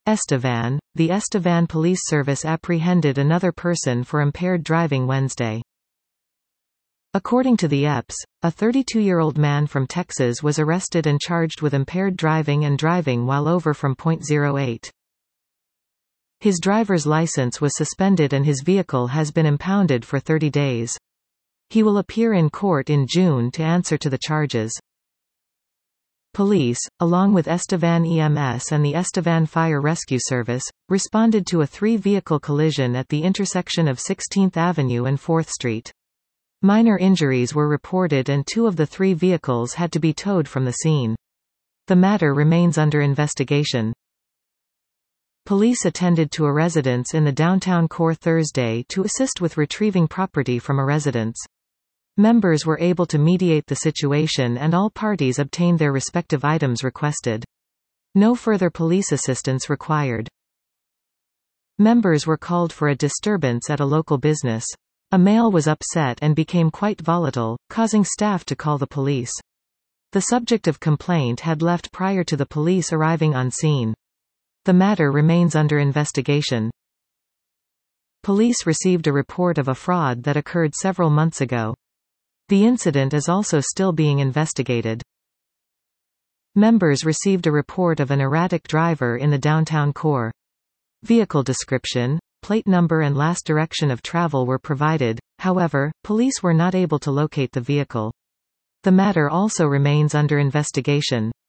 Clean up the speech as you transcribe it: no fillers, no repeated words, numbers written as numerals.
Estevan. The Estevan Police Service apprehended another person for impaired driving Wednesday. According to the EPS, a 32-year-old man from Texas was arrested and charged with impaired driving and driving while over from .08. His driver's license was suspended and his vehicle has been impounded for 30 days. He will appear in court in June to answer to the charges. Police, along with Estevan EMS and the Estevan Fire Rescue Service, responded to a 3-vehicle collision at the intersection of 16th Avenue and 4th Street. Minor injuries were reported and 2 of the 3 vehicles had to be towed from the scene. The matter remains under investigation. Police attended to a residence in the downtown core Thursday to assist with retrieving property from a residence. Members were able to mediate the situation and all parties obtained their respective items requested. No further police assistance required. Members were called for a disturbance at a local business. A male was upset and became quite volatile, causing staff to call the police. The subject of complaint had left prior to the police arriving on scene. The matter remains under investigation. Police received a report of a fraud that occurred several months ago. The incident is also still being investigated. Members received a report of an erratic driver in the downtown core. Vehicle description, plate number and last direction of travel were provided, however, police were not able to locate the vehicle. The matter also remains under investigation.